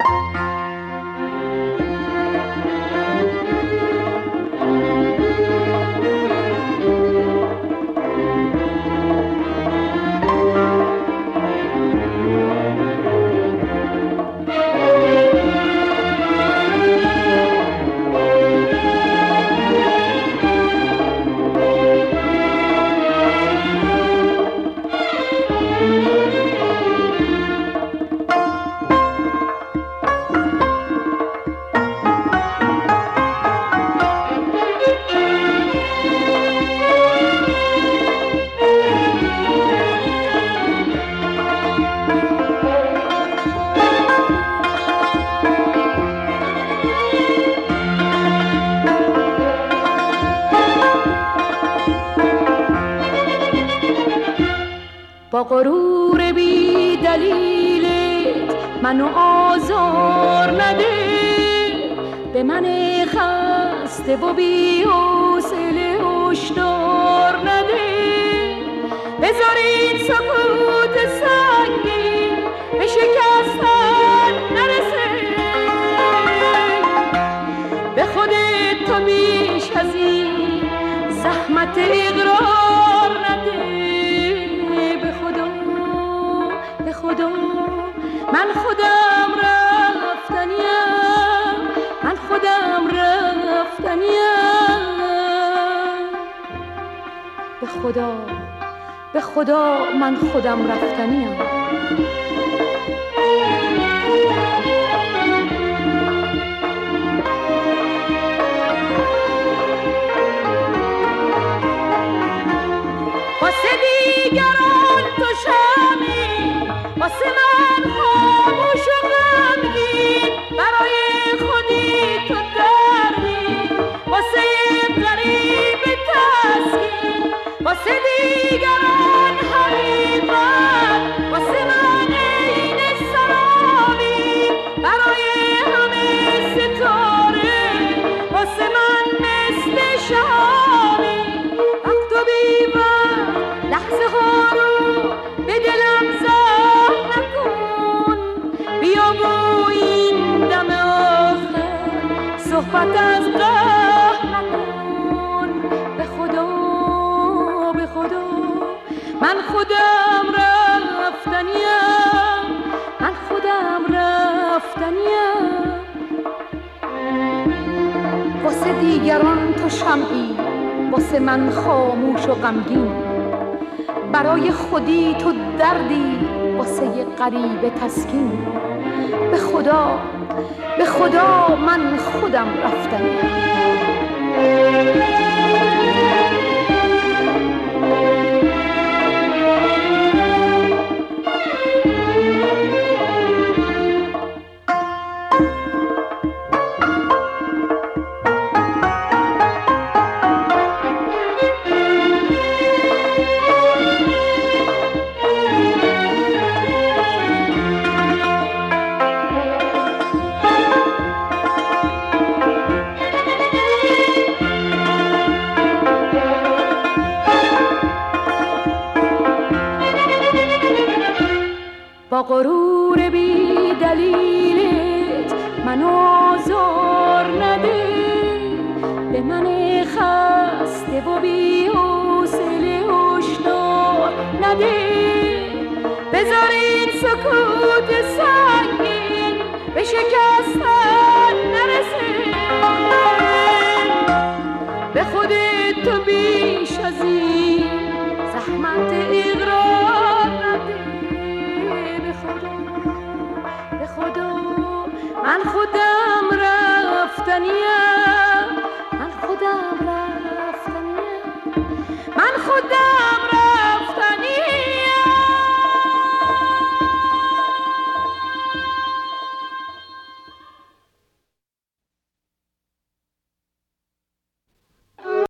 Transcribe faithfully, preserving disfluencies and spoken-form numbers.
با غرور بی دلیلت منو آزار نده، به من خسته و بی حوصله هشدار نده. بذارید سکوت سنگین به شکستن نرسه، به خودت تو بیش از این زحمت اقرار نده. خدا من خودم رفتنیم، من خودم رفتنیم. به خدا به خدا من خودم رفتنیم. واسه دیگران تو شمی، واسه من خاموش و غمگین، برای خودی تو دردی، واسه غریب تسکین، واسه دیگران حقیقت، واسه من عین سرامی، برای همه ستاره، واسه من مثل شامی. وقت و بی وقت لحظه ها رو به دلم زد نکن، بیا با این دم آخر صحبت از قهر نکن. به خدا به خدا من خودم رفتنیم، من خودم رفتنیم. واسه دیگران تو شمعی، واسه من خاموش و غمگین، برای خودی تو دردی، واسه یه غریب تسکین. به خدا به خدا من خودم رفتنیم. با غرور بی دلیلت منو آزار نده، به من خسته و بی حوصله هشدار نده. بذارید سکوت سنگین به شکستن نرسه، به خودت تو بیش از این زحمت اقرار نده. من خودم رفتنیم،